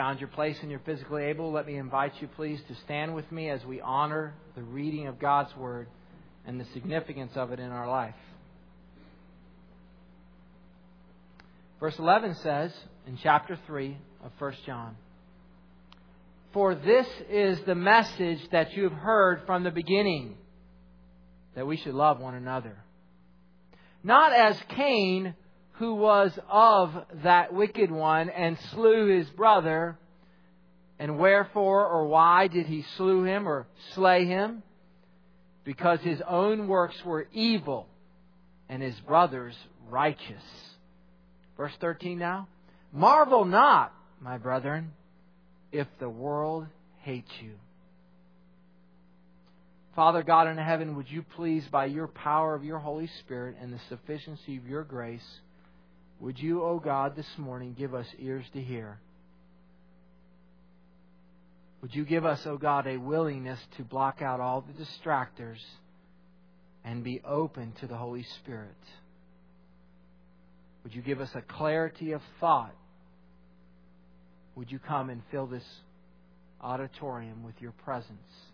found your place and you're physically able, let me invite you, please, to stand with me as we honor the reading of God's Word and the significance of it in our life. Verse 11 says, in chapter 3 of 1 John, "For this is the message that you have heard from the beginning, that we should love one another. Not as Cain, who was of that wicked one and slew his brother. And wherefore or why did he slew him or slay him? Because his own works were evil and his brother's righteous." Verse 13 now. "Marvel not, my brethren, if the world hates you." Father God in heaven, would you please, by your power of your Holy Spirit and the sufficiency of your grace, would you, O God, this morning give us ears to hear? Would you give us, O God, a willingness to block out all the distractors and be open to the Holy Spirit? Would you give us a clarity of thought? Would you come and fill this auditorium with your presence?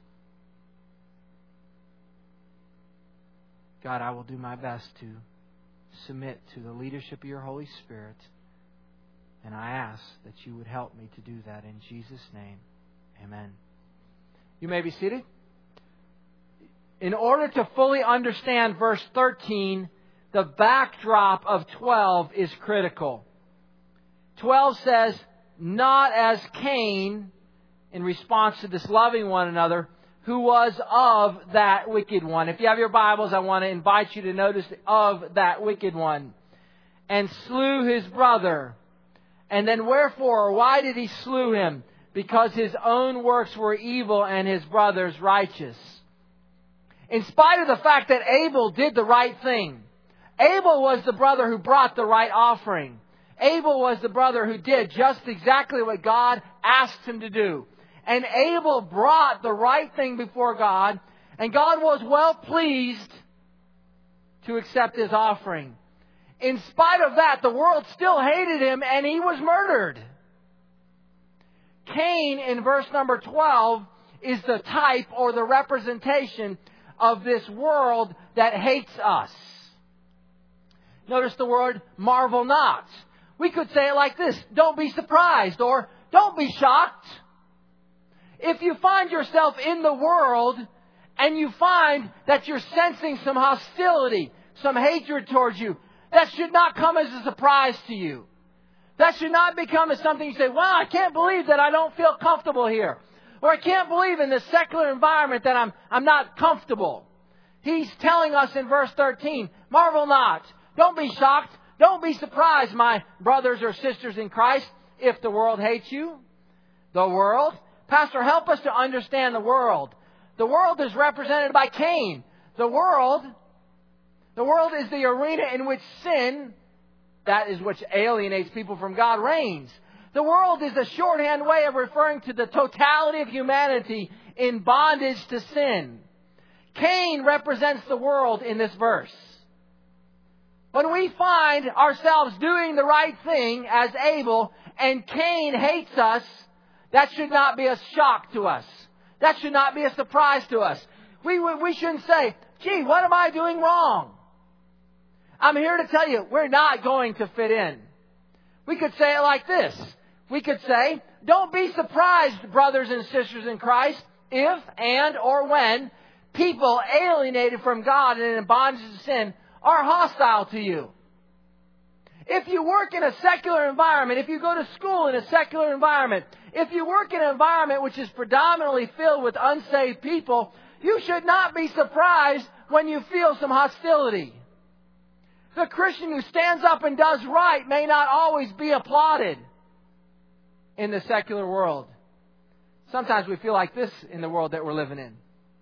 God, I will do my best to submit to the leadership of your Holy Spirit. And I ask that you would help me to do that in Jesus' name. Amen. You may be seated. In order to fully understand verse 13, the backdrop of 12 is critical. 12 says, "Not as Cain," in response to this loving one another, "who was of that wicked one." If you have your Bibles, I want to invite you to notice "of that wicked one." "And slew his brother." And then wherefore, or why did he slew him? Because his own works were evil and his brother's righteous. In spite of the fact that Abel did the right thing. Abel was the brother who brought the right offering. Abel was the brother who did just exactly what God asked him to do. And Abel brought the right thing before God, and God was well pleased to accept his offering. In spite of that, the world still hated him, and he was murdered. Cain, in verse number 12, is the type or the representation of this world that hates us. Notice the word "marvel not." We could say it like this: don't be surprised, or don't be shocked. If you find yourself in the world and you find that you're sensing some hostility, some hatred towards you, that should not come as a surprise to you. That should not become as something you say, "Well, I can't believe that I don't feel comfortable here." Or "I can't believe in this secular environment that I'm not comfortable." He's telling us in verse 13, marvel not. Don't be shocked. Don't be surprised, my brothers or sisters in Christ, if the world hates you. The world? Pastor, help us to understand the world. The world is represented by Cain. The world is the arena in which sin, that is which alienates people from God, reigns. The world is a shorthand way of referring to the totality of humanity in bondage to sin. Cain represents the world in this verse. When we find ourselves doing the right thing as Abel and Cain hates us, that should not be a shock to us. That should not be a surprise to us. We shouldn't say, "Gee, what am I doing wrong?" I'm here to tell you, we're not going to fit in. We could say it like this. We could say, "Don't be surprised, brothers and sisters in Christ, if and or when people alienated from God and in bondage to sin are hostile to you." If you work in a secular environment, if you go to school in a secular environment, if you work in an environment which is predominantly filled with unsaved people, you should not be surprised when you feel some hostility. The Christian who stands up and does right may not always be applauded in the secular world. Sometimes we feel like this in the world that we're living in.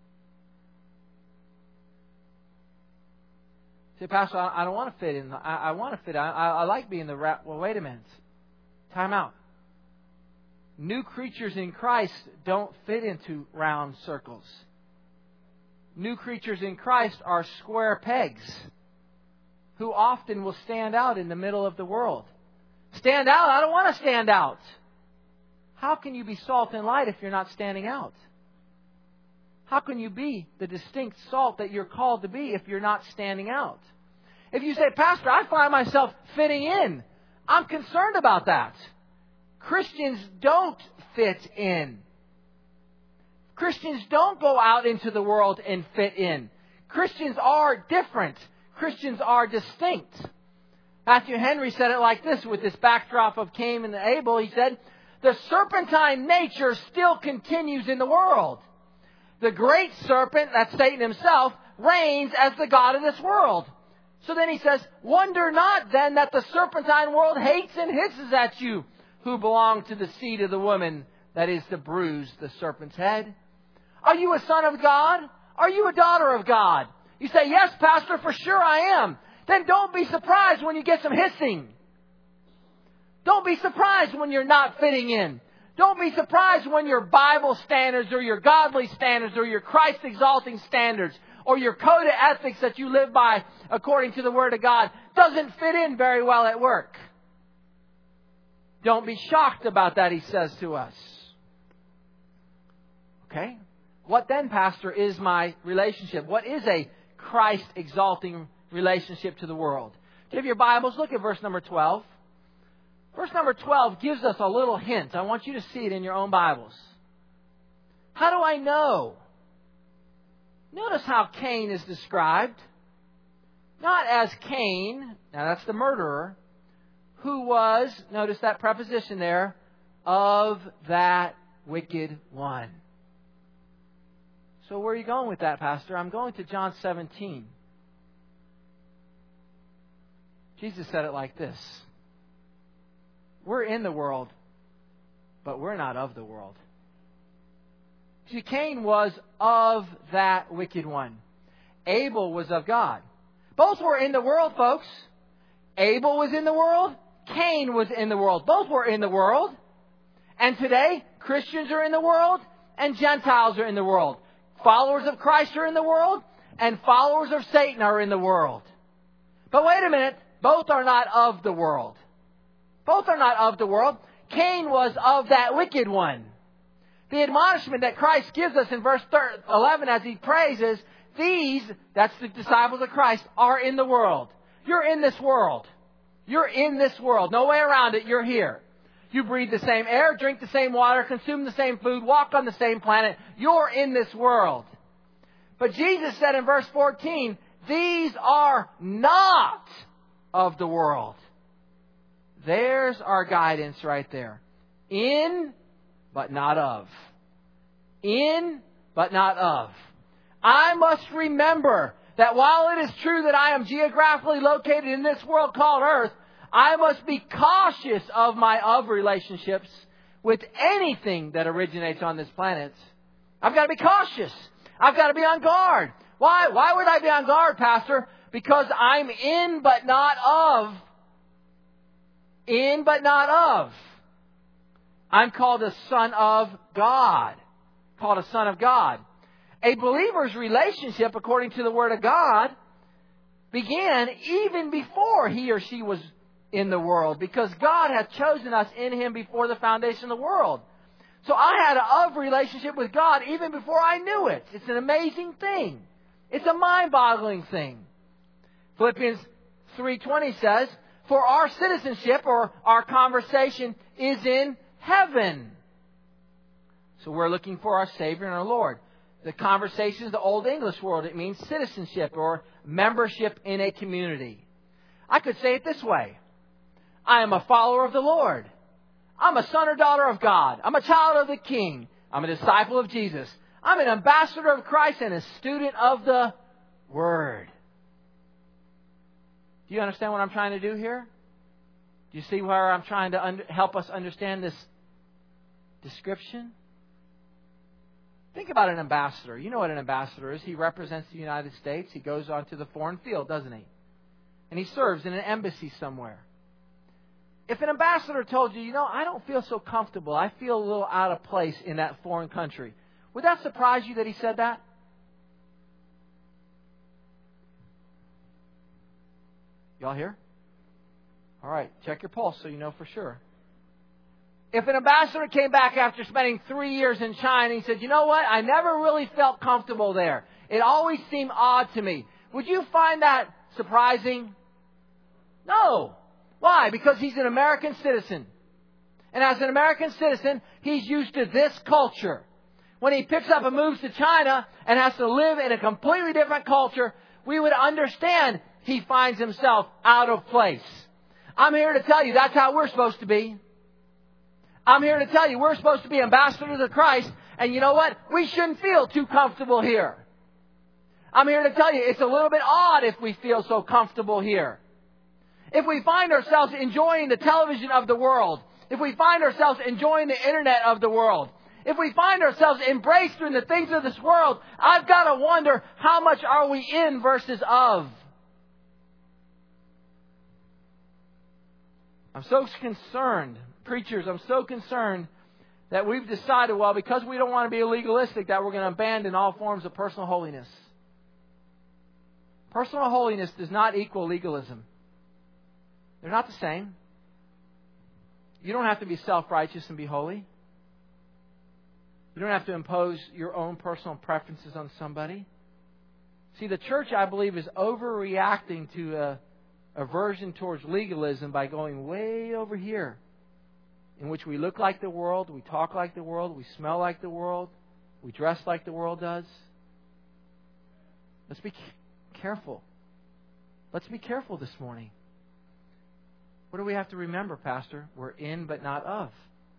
Say, "Pastor, I don't want to fit in. I want to fit. I like being the rap." Well, wait a minute. Time out. New creatures in Christ don't fit into round circles. New creatures in Christ are square pegs who often will stand out in the middle of the world. Stand out? I don't want to stand out. How can you be salt and light if you're not standing out? How can you be the distinct salt that you're called to be if you're not standing out? If you say, Pastor, I find myself fitting in, I'm concerned about that. Christians don't fit in. Christians don't go out into the world and fit in. Christians are different. Christians are distinct. Matthew Henry said it like this with this backdrop of Cain and Abel. He said, the serpentine nature still continues in the world. The great serpent, that's Satan himself, reigns as the God of this world. So then he says, wonder not then that the serpentine world hates and hisses at you who belong to the seed of the woman, that is to bruise the serpent's head. Are you a son of God? Are you a daughter of God? You say, yes, Pastor, for sure I am. Then don't be surprised when you get some hissing. Don't be surprised when you're not fitting in. Don't be surprised when your Bible standards or your godly standards or your Christ-exalting standards or your code of ethics that you live by according to the Word of God doesn't fit in very well at work. Don't be shocked about that, he says to us. Okay? What then, Pastor, is my relationship? What is a Christ-exalting relationship to the world? If you have your Bibles, look at verse number 12. Verse number 12 gives us a little hint. I want you to see it in your own Bibles. How do I know? Notice how Cain is described. Not as Cain, now that's the murderer, who was, notice that preposition there, of that wicked one. So where are you going with that, Pastor? I'm going to John 17. Jesus said it like this. We're in the world, but we're not of the world. See, Cain was of that wicked one. Abel was of God. Both were in the world, folks. Abel was in the world. Cain was in the world. Both were in the world. And today, Christians are in the world and Gentiles are in the world. Followers of Christ are in the world and followers of Satan are in the world. But wait a minute. Both are not of the world. Both are not of the world. Cain was of that wicked one. The admonishment that Christ gives us in verse 11 as he prays is, these, that's the disciples of Christ, are in the world. You're in this world. You're in this world. No way around it. You're here. You breathe the same air, drink the same water, consume the same food, walk on the same planet. You're in this world. But Jesus said in verse 14, these are not of the world. There's our guidance right there. In, but not of. In, but not of. I must remember that while it is true that I am geographically located in this world called Earth, I must be cautious of my of relationships with anything that originates on this planet. I've got to be cautious. I've got to be on guard. Why? Why would I be on guard, Pastor? Because I'm in but not of. In but not of. I'm called a son of God. Called a son of God. A believer's relationship, according to the Word of God, began even before he or she was in the world. Because God had chosen us in Him before the foundation of the world. So I had an of relationship with God even before I knew it. It's an amazing thing. It's a mind-boggling thing. Philippians 3:20 says, for our citizenship or our conversation is in heaven. So we're looking for our Savior and our Lord. The conversation is the Old English word. It means citizenship or membership in a community. I could say it this way. I am a follower of the Lord. I'm a son or daughter of God. I'm a child of the King. I'm a disciple of Jesus. I'm an ambassador of Christ and a student of the Word. Do you understand what I'm trying to do here? Do you see where I'm trying to help us understand this description? Think about an ambassador. You know what an ambassador is. He represents the United States. He goes onto the foreign field, doesn't he? And he serves in an embassy somewhere. If an ambassador told you, I don't feel so comfortable. I feel a little out of place in that foreign country. Would that surprise you that he said that? Y'all here? All right. Check your pulse so you know for sure. If an ambassador came back after spending 3 years in China and he said, you know what, I never really felt comfortable there. It always seemed odd to me. Would you find that surprising? No. Why? Because he's an American citizen. And as an American citizen, he's used to this culture. When he picks up and moves to China and has to live in a completely different culture, we would understand he finds himself out of place. I'm here to tell you that's how we're supposed to be. I'm here to tell you we're supposed to be ambassadors of Christ. And you know what? We shouldn't feel too comfortable here. I'm here to tell you it's a little bit odd if we feel so comfortable here. If we find ourselves enjoying the television of the world, if we find ourselves enjoying the internet of the world, if we find ourselves embraced in the things of this world, I've got to wonder, how much are we in versus of? I'm so concerned, preachers, I'm so concerned that we've decided, well, because we don't want to be legalistic, that we're going to abandon all forms of personal holiness. Personal holiness does not equal legalism. They're not the same. You don't have to be self-righteous and be holy. You don't have to impose your own personal preferences on somebody. See, the church, I believe, is overreacting to a aversion towards legalism by going way over here, in which we look like the world, we talk like the world, we smell like the world, we dress like the world does. Let's be careful. Let's be careful this morning. What do we have to remember, Pastor? We're in but not of.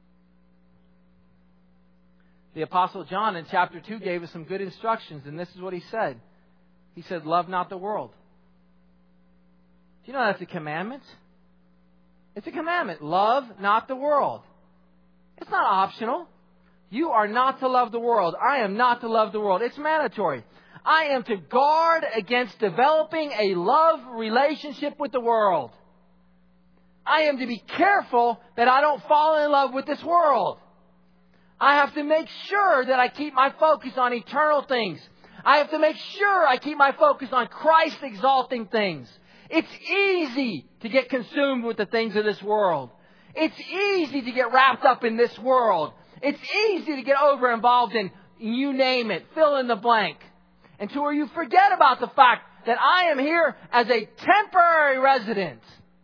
The Apostle John in chapter 2 gave us some good instructions, and this is what he said. He said, love not the world. Do you know that's a commandment? It's a commandment. Love not the world. It's not optional. You are not to love the world. I am not to love the world. It's mandatory. I am to guard against developing a love relationship with the world. I am to be careful that I don't fall in love with this world. I have to make sure that I keep my focus on eternal things. I have to make sure I keep my focus on Christ-exalting things. It's easy to get consumed with the things of this world. It's easy to get wrapped up in this world. It's easy to get over-involved in, you name it, fill in the blank. And to where you forget about the fact that I am here as a temporary resident.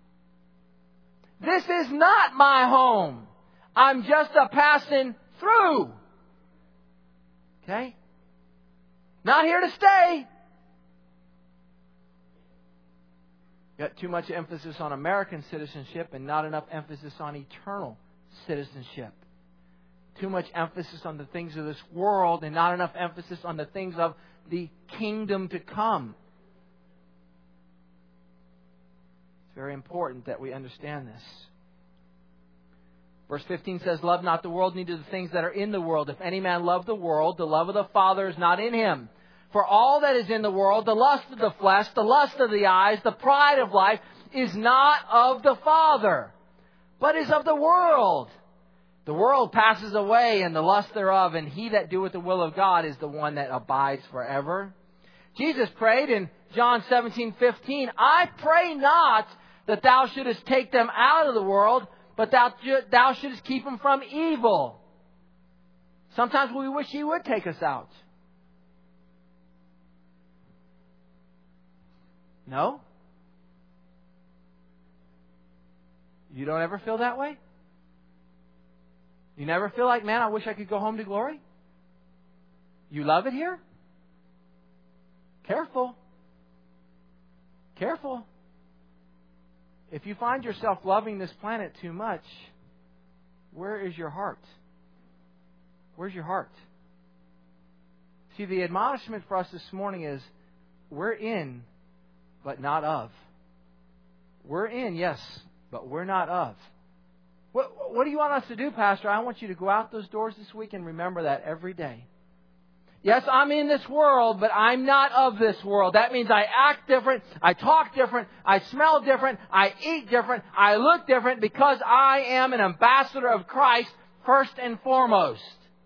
This is not my home. I'm just a passing through. Okay? Not here to stay. Got too much emphasis on American citizenship and not enough emphasis on eternal citizenship. Too much emphasis on the things of this world and not enough emphasis on the things of the kingdom to come. It's very important that we understand this. Verse 15 says, love not the world, neither the things that are in the world. If any man love the world, the love of the Father is not in him. For all that is in the world, the lust of the flesh, the lust of the eyes, the pride of life, is not of the Father, but is of the world. The world passes away and the lust thereof, and he that doeth the will of God is the one that abides forever. Jesus prayed in John 17:15, I pray not that thou shouldest take them out of the world, but thou shouldest keep them from evil. Sometimes we wish he would take us out. No? You don't ever feel that way? You never feel like, man, I wish I could go home to glory? You love it here? Careful. Careful. If you find yourself loving this planet too much, where is your heart? Where's your heart? See, the admonishment for us this morning is, we're in, but not of. We're in, yes, but we're not of. What do you want us to do, Pastor? I want you to go out those doors this week and remember that every day. Yes, I'm in this world, but I'm not of this world. That means I act different, I talk different, I smell different, I eat different, I look different because I am an ambassador of Christ first and foremost.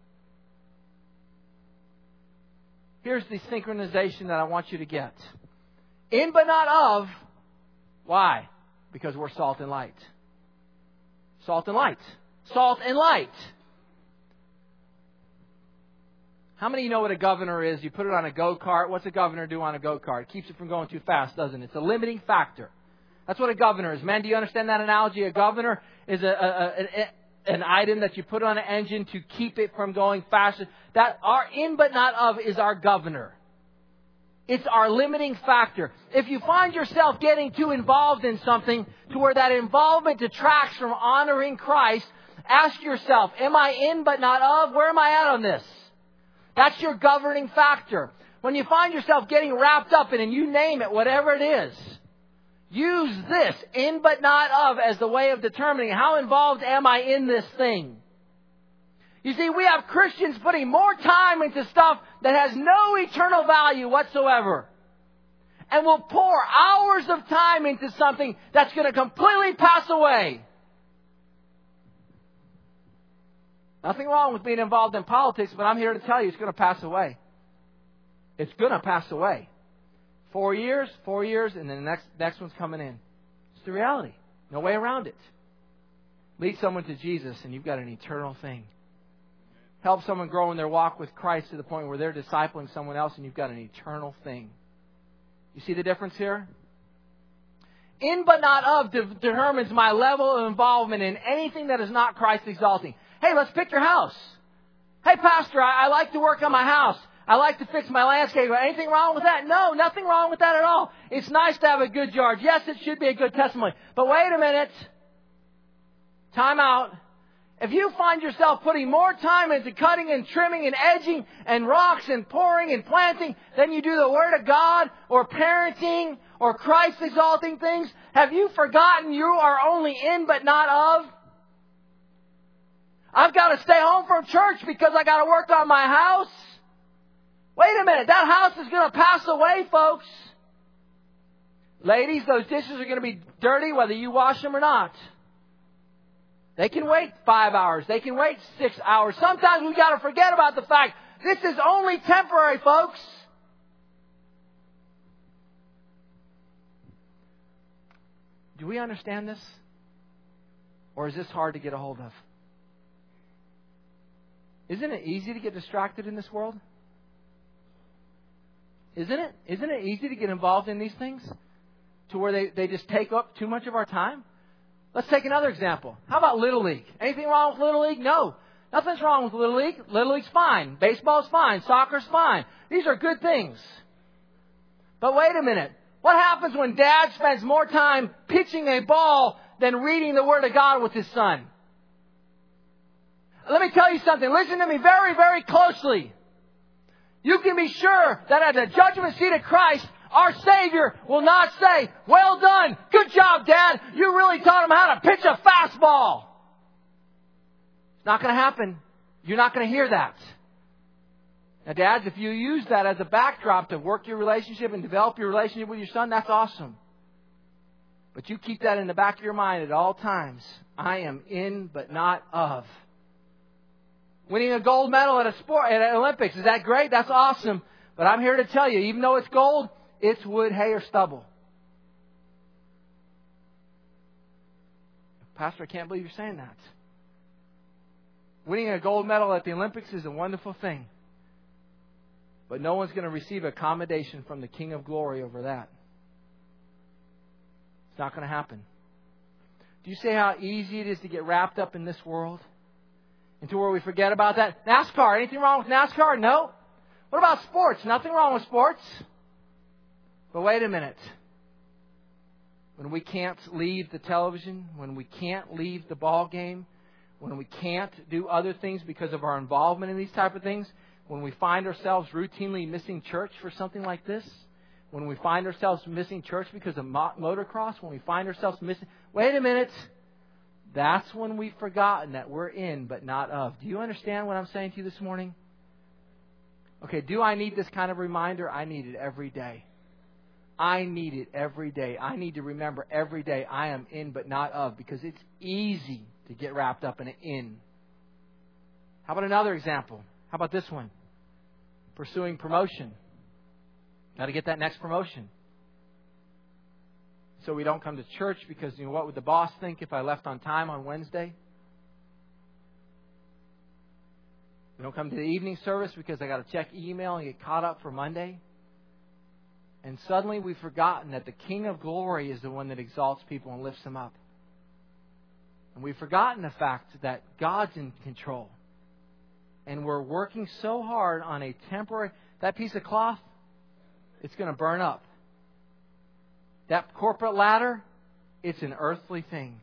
Here's the synchronization that I want you to get. In but not of. Why? Because we're salt and light. Salt and light. Salt and light. How many of you know what a governor is? You put it on a go-kart. What's a governor do on a go-kart? It keeps it from going too fast, doesn't it? It's a limiting factor. That's what a governor is. Men, do you understand that analogy? A governor is an item that you put on an engine to keep it from going faster. That our in but not of is our governor. It's our limiting factor. If you find yourself getting too involved in something to where that involvement detracts from honoring Christ, ask yourself, am I in but not of? Where am I at on this? That's your governing factor. When you find yourself getting wrapped up in it, and you name it, whatever it is, use this, in but not of, as the way of determining how involved am I in this thing. You see, we have Christians putting more time into stuff that has no eternal value whatsoever. And will pour hours of time into something that's going to completely pass away. Nothing wrong with being involved in politics, but I'm here to tell you it's going to pass away. It's going to pass away. 4 years, and then the next one's coming in. It's the reality. No way around it. Lead someone to Jesus and you've got an eternal thing. Help someone grow in their walk with Christ to the point where they're discipling someone else and you've got an eternal thing. You see the difference here? In but not of determines my level of involvement in anything that is not Christ exalting. Hey, let's pick your house. Hey, Pastor, I like to work on my house. I like to fix my landscape. Anything wrong with that? No, nothing wrong with that at all. It's nice to have a good yard. Yes, it should be a good testimony. But wait a minute. Time out. If you find yourself putting more time into cutting and trimming and edging and rocks and pouring and planting than you do the Word of God or parenting or Christ exalting things, have you forgotten you are only in but not of? I've got to stay home from church because I got to work on my house. Wait a minute, that house is going to pass away, folks. Ladies, those dishes are going to be dirty whether you wash them or not. They can wait 5 hours. They can wait 6 hours. Sometimes we've got to forget about the fact this is only temporary, folks. Do we understand this? Or is this hard to get a hold of? Isn't it easy to get distracted in this world? Isn't it? Isn't it easy to get involved in these things? To where they just take up too much of our time? Let's take another example. How about Little League? Anything wrong with Little League? No. Nothing's wrong with Little League. Little League's fine. Baseball's fine. Soccer's fine. These are good things. But wait a minute. What happens when Dad spends more time pitching a ball than reading the Word of God with his son? Let me tell you something. Listen to me very, very closely. You can be sure that at the judgment seat of Christ, our Savior will not say, well done, good job, Dad, you really taught him how to pitch a fastball. It's not going to happen. You're not going to hear that. Now, dads, if you use that as a backdrop to work your relationship and develop your relationship with your son, that's awesome. But you keep that in the back of your mind at all times. I am in but not of. Winning a gold medal at a sport, at Olympics, is that great? That's awesome. But I'm here to tell you, even though it's gold, it's wood, hay, or stubble. Pastor, I can't believe you're saying that. Winning a gold medal at the Olympics is a wonderful thing. But no one's going to receive a commendation from the King of Glory over that. It's not going to happen. Do you see how easy it is to get wrapped up in this world? Into where we forget about that? NASCAR. Anything wrong with NASCAR? No. What about sports? Nothing wrong with sports. But wait a minute. When we can't leave the television, when we can't leave the ball game, when we can't do other things because of our involvement in these type of things, when we find ourselves routinely missing church for something like this, when we find ourselves missing church because of motocross, when we find ourselves missing... Wait a minute. That's when we've forgotten that we're in but not of. Do you understand what I'm saying to you this morning? Okay, do I need this kind of reminder? I need it every day. I need it every day. I need to remember every day I am in but not of, because it's easy to get wrapped up in an in. How about another example? How about this one? Pursuing promotion. Got to get that next promotion. So we don't come to church because, what would the boss think if I left on time on Wednesday? We don't come to the evening service because I got to check email and get caught up for Monday. And suddenly we've forgotten that the King of Glory is the one that exalts people and lifts them up. And we've forgotten the fact that God's in control. And we're working so hard on a temporary... That piece of cloth, it's going to burn up. That corporate ladder, it's an earthly thing.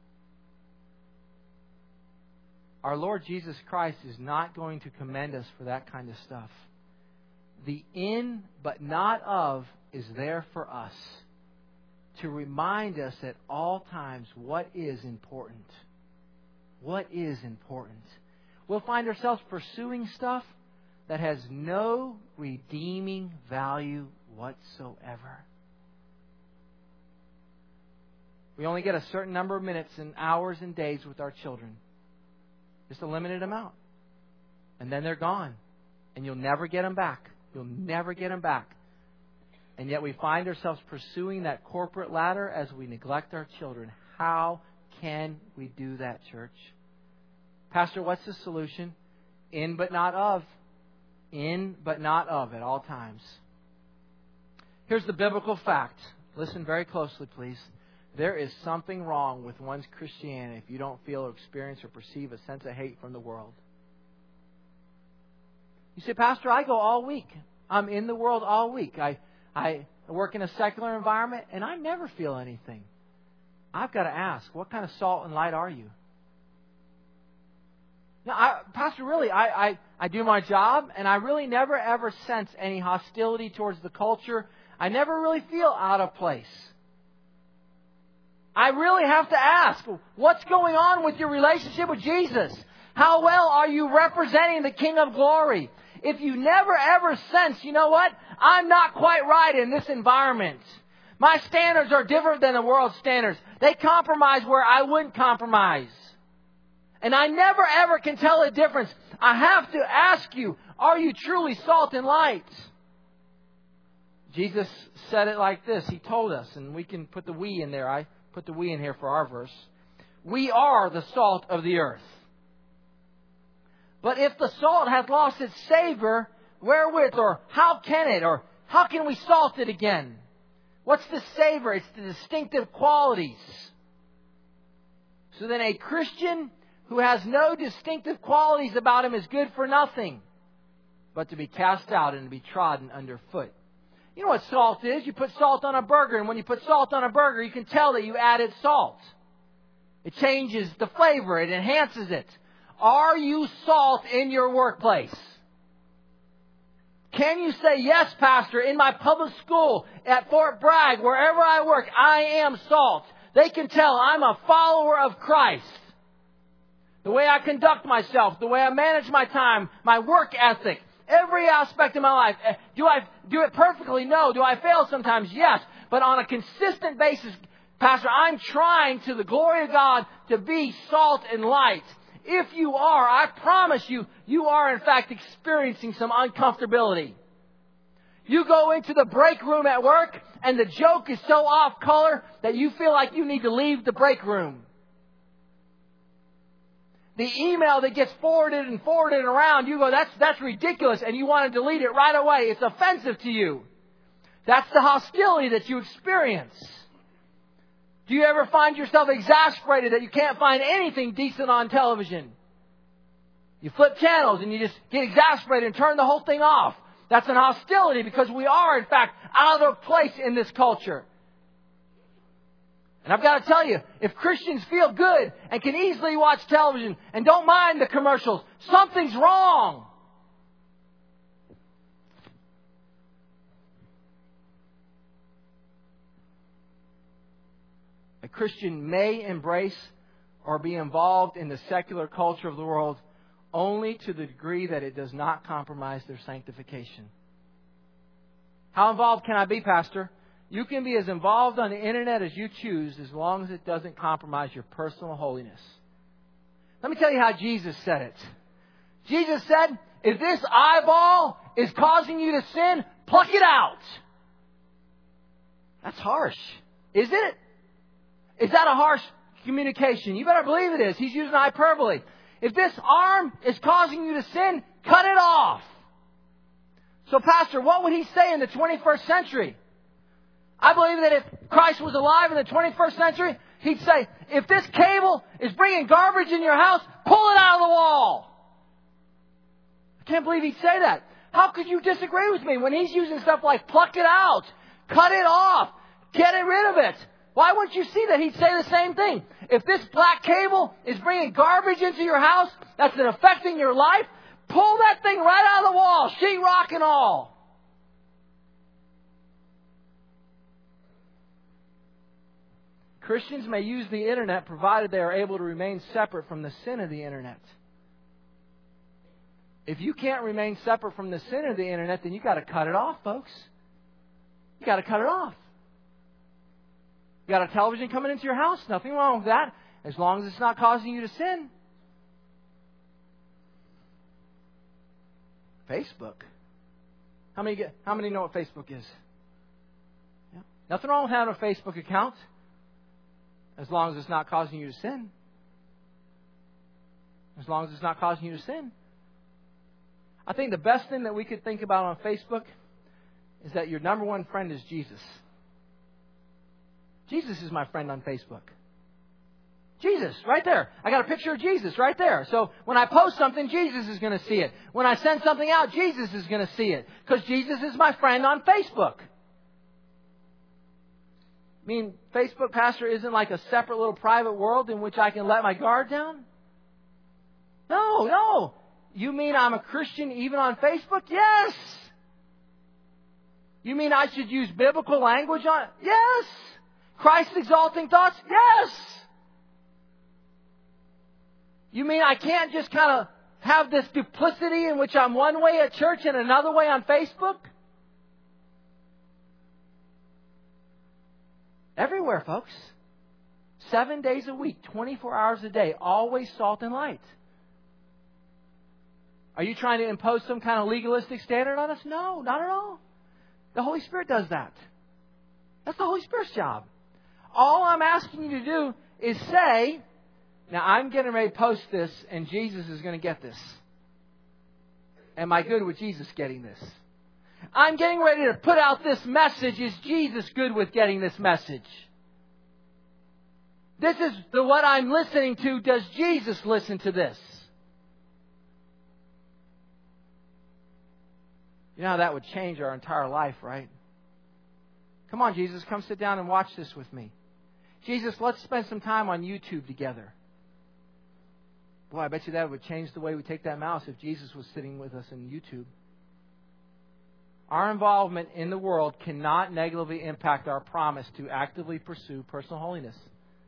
Our Lord Jesus Christ is not going to commend us for that kind of stuff. The in but not of is there for us to remind us at all times what is important. What is important. We'll find ourselves pursuing stuff that has no redeeming value whatsoever. We only get a certain number of minutes and hours and days with our children. Just a limited amount. And then they're gone. And you'll never get them back. You'll never get them back. And yet we find ourselves pursuing that corporate ladder as we neglect our children. How can we do that, church? Pastor, what's the solution? In but not of. In but not of at all times. Here's the biblical fact. Listen very closely, please. There is something wrong with one's Christianity if you don't feel or experience or perceive a sense of hate from the world. You say, Pastor, I go all week. I'm in the world all week. I work in a secular environment and I never feel anything. I've got to ask, what kind of salt and light are you? Now, Pastor, really, I do my job and I really never ever sense any hostility towards the culture. I never really feel out of place. I really have to ask, what's going on with your relationship with Jesus? How well are you representing the King of Glory? If you never ever sense, you know what? I'm not quite right in this environment. My standards are different than the world's standards. They compromise where I wouldn't compromise. And I never ever can tell a difference. I have to ask you, are you truly salt and light? Jesus said it like this. He told us, and we can put the we in there. I put the we in here for our verse. We are the salt of the earth. But if the salt hath lost its savor, wherewith, or how can it, or how can we salt it again? What's the savor? It's the distinctive qualities. So then a Christian who has no distinctive qualities about him is good for nothing, but to be cast out and to be trodden underfoot. You know what salt is? You put salt on a burger, and when you put salt on a burger, you can tell that you added salt. It changes the flavor. It enhances it. Are you salt in your workplace? Can you say, yes, Pastor, in my public school, at Fort Bragg, wherever I work, I am salt. They can tell I'm a follower of Christ. The way I conduct myself, the way I manage my time, my work ethic, every aspect of my life. Do I do it perfectly? No. Do I fail sometimes? Yes. But on a consistent basis, Pastor, I'm trying to the glory of God to be salt and light. If you are, I promise you, you are in fact experiencing some uncomfortability. You go into the break room at work and the joke is so off color that you feel like you need to leave the break room. The email that gets forwarded and forwarded around, you go, that's ridiculous, and you want to delete it right away. It's offensive to you. That's the hostility that you experience. Do you ever find yourself exasperated that you can't find anything decent on television? You flip channels and you just get exasperated and turn the whole thing off. That's an hostility because we are, in fact, out of place in this culture. And I've got to tell you, if Christians feel good and can easily watch television and don't mind the commercials, something's wrong. A Christian may embrace or be involved in the secular culture of the world only to the degree that it does not compromise their sanctification. How involved can I be, Pastor? You can be as involved on the internet as you choose as long as it doesn't compromise your personal holiness. Let me tell you how Jesus said it. Jesus said, if this eyeball is causing you to sin, pluck it out. That's harsh. Is it? Is that a harsh communication? You better believe it is. He's using hyperbole. If this arm is causing you to sin, Cut it off. So, Pastor, what would he say in the 21st century? I believe that if Christ was alive in the 21st century, he'd say, if this cable is bringing garbage in your house, pull it out of the wall. I can't believe he'd say that. How could you disagree with me when he's using stuff like pluck it out, cut it off, get rid of it? Why wouldn't you see that he'd say the same thing? If this black cable is bringing garbage into your house that's affecting your life, pull that thing right out of the wall, sheetrock and all. Christians may use the internet provided they are able to remain separate from the sin of the internet. If you can't remain separate from the sin of the internet, then you've got to cut it off, folks. You've got to cut it off. You got a television coming into your house? Nothing wrong with that, as long as it's not causing you to sin. Facebook. How many know what Facebook is? Yeah. Nothing wrong with having a Facebook account, as long as it's not causing you to sin. As long as it's not causing you to sin. I think the best thing that we could think about on Facebook is that your number one friend is Jesus. Jesus is my friend on Facebook. Jesus, right there. I got a picture of Jesus right there. So when I post something, Jesus is going to see it. When I send something out, Jesus is going to see it. Because Jesus is my friend on Facebook. I mean, Facebook, Pastor, isn't like a separate little private world in which I can let my guard down? No. You mean I'm a Christian even on Facebook? Yes. You mean I should use biblical language on it? Yes. Christ-exalting thoughts? Yes. You mean I can't just kind of have this duplicity in which I'm one way at church and another way on Facebook? Everywhere, folks. 7 days a week, 24 hours a day, always salt and light. Are you trying to impose some kind of legalistic standard on us? No, not at all. The Holy Spirit does that. That's the Holy Spirit's job. All I'm asking you to do is say, now I'm getting ready to post this and Jesus is going to get this. Am I good with Jesus getting this? I'm getting ready to put out this message. Is Jesus good with getting this message? This is what I'm listening to. Does Jesus listen to this? You know how that would change our entire life, right? Come on, Jesus, come sit down and watch this with me. Jesus, let's spend some time on YouTube together. Boy, I bet you that would change the way we take that mouse if Jesus was sitting with us in YouTube. Our involvement in the world cannot negatively impact our promise to actively pursue personal holiness.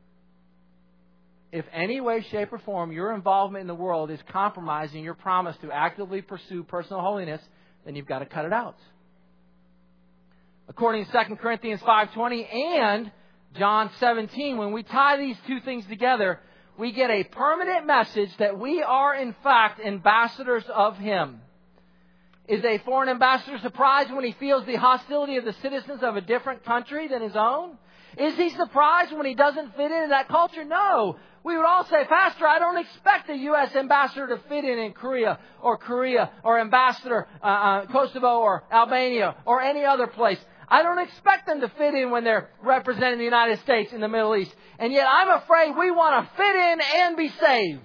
If any way, shape, or form your involvement in the world is compromising your promise to actively pursue personal holiness, then you've got to cut it out. According to 2 Corinthians 5:20 and John 17, when we tie these two things together, we get a permanent message that we are, in fact, ambassadors of Him. Is a foreign ambassador surprised when he feels the hostility of the citizens of a different country than his own? Is he surprised when he doesn't fit into that culture? No. We would all say, Pastor, I don't expect a U.S. ambassador to fit in Korea or ambassador Kosovo or Albania or any other place. I don't expect them to fit in when they're representing the United States in the Middle East. And yet I'm afraid we want to fit in and be saved.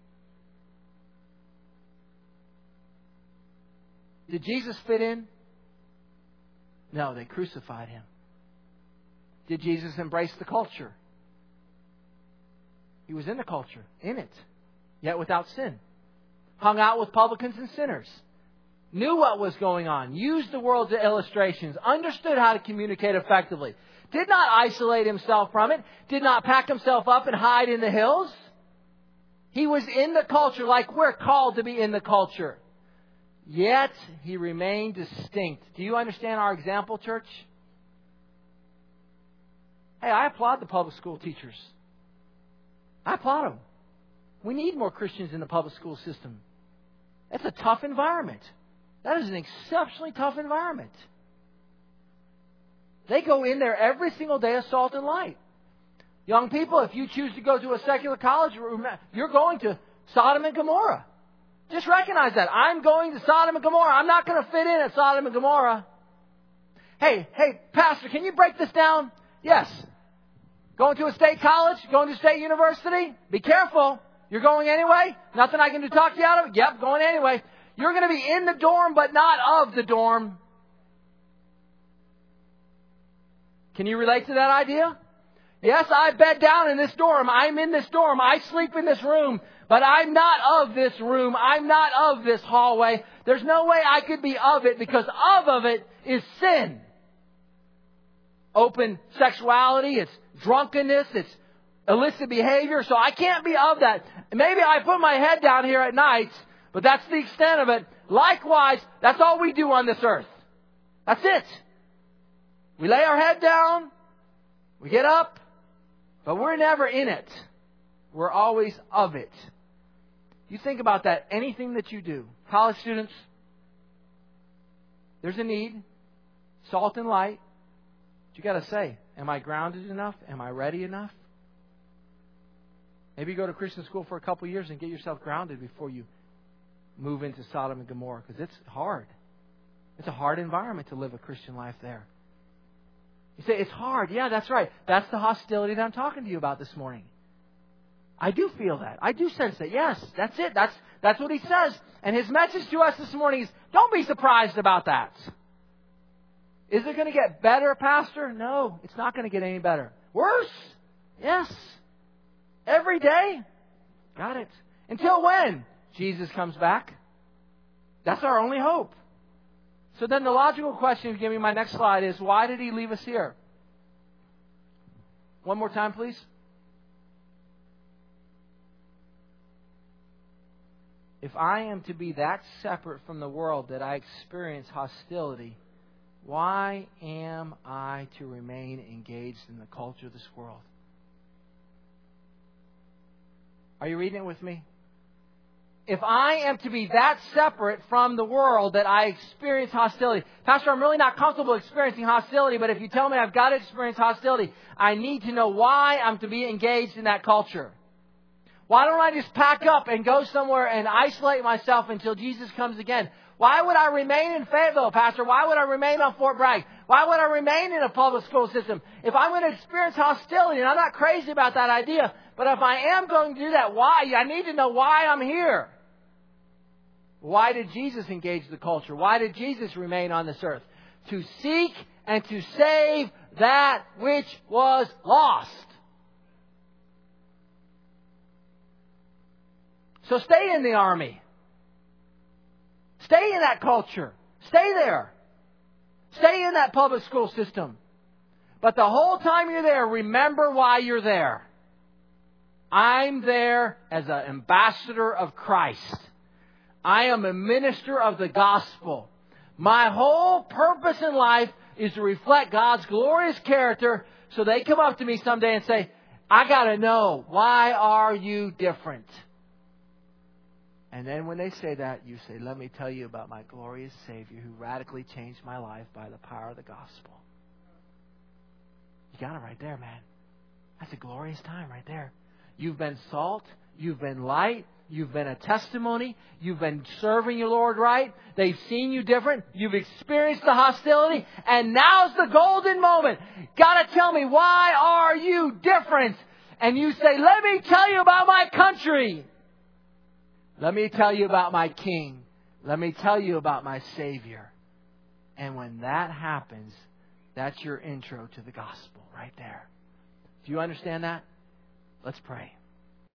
Did Jesus fit in? No, they crucified Him. Did Jesus embrace the culture? He was in the culture, in it, yet without sin. Hung out with publicans and sinners. Knew what was going on. Used the world's illustrations. Understood how to communicate effectively. Did not isolate Himself from it. Did not pack Himself up and hide in the hills. He was in the culture like we're called to be in the culture. Yet He remained distinct. Do you understand our example, church? Hey, I applaud the public school teachers. I applaud them. We need more Christians in the public school system. It's a tough environment. That is an exceptionally tough environment. They go in there every single day as salt and light. Young people, if you choose to go to a secular college, you're going to Sodom and Gomorrah. Just recognize that. I'm going to Sodom and Gomorrah. I'm not going to fit in at Sodom and Gomorrah. Hey, Pastor, can you break this down? Yes. Going to a state college? Going to a state university? Be careful. You're going anyway? Nothing I can do to talk you out of it? Yep, going anyway. You're going to be in the dorm, but not of the dorm. Can you relate to that idea? Yes, I bed down in this dorm. I'm in this dorm. I sleep in this room. But I'm not of this room. I'm not of this hallway. There's no way I could be of it because of it is sin. Open sexuality, it's drunkenness, it's illicit behavior. So I can't be of that. Maybe I put my head down here at night, but that's the extent of it. Likewise, that's all we do on this earth. That's it. We lay our head down, we get up, but we're never in it. We're always of it. You think about that, anything that you do. College students, there's a need, salt and light. But you got to say, am I grounded enough? Am I ready enough? Maybe you go to Christian school for a couple of years and get yourself grounded before you move into Sodom and Gomorrah, because it's hard. It's a hard environment to live a Christian life there. You say, it's hard. Yeah, that's right. That's the hostility that I'm talking to you about this morning. I do feel that. I do sense that. Yes, that's it. That's what he says. And his message to us this morning is, don't be surprised about that. Is it going to get better, Pastor? No, it's not going to get any better. Worse? Yes. Every day? Got it. Until when? Jesus comes back. That's our only hope. So then the logical question, give me my next slide, is why did he leave us here? One more time, please. If I am to be that separate from the world that I experience hostility, why am I to remain engaged in the culture of this world? Are you reading it with me? If I am to be that separate from the world that I experience hostility. Pastor, I'm really not comfortable experiencing hostility, but if you tell me I've got to experience hostility, I need to know why I'm to be engaged in that culture. Why don't I just pack up and go somewhere and isolate myself until Jesus comes again? Why would I remain in Fayetteville, Pastor? Why would I remain on Fort Bragg? Why would I remain in a public school system? If I'm going to experience hostility, and I'm not crazy about that idea, but if I am going to do that, why? I need to know why I'm here. Why did Jesus engage the culture? Why did Jesus remain on this earth? To seek and to save that which was lost. So stay in the army. Stay in that culture. Stay there. Stay in that public school system. But the whole time you're there, remember why you're there. I'm there as an ambassador of Christ. I am a minister of the gospel. My whole purpose in life is to reflect God's glorious character, so they come up to me someday and say, I got to know, why are you different? And then when they say that, you say, let me tell you about my glorious Savior who radically changed my life by the power of the gospel. You got it right there, man. That's a glorious time right there. You've been salt. You've been light. You've been a testimony. You've been serving your Lord right. They've seen you different. You've experienced the hostility. And now's the golden moment. Got to tell me, why are you different? And you say, let me tell you about my country. Let me tell you about my King. Let me tell you about my Savior. And when that happens, that's your intro to the gospel right there. Do you understand that? Let's pray.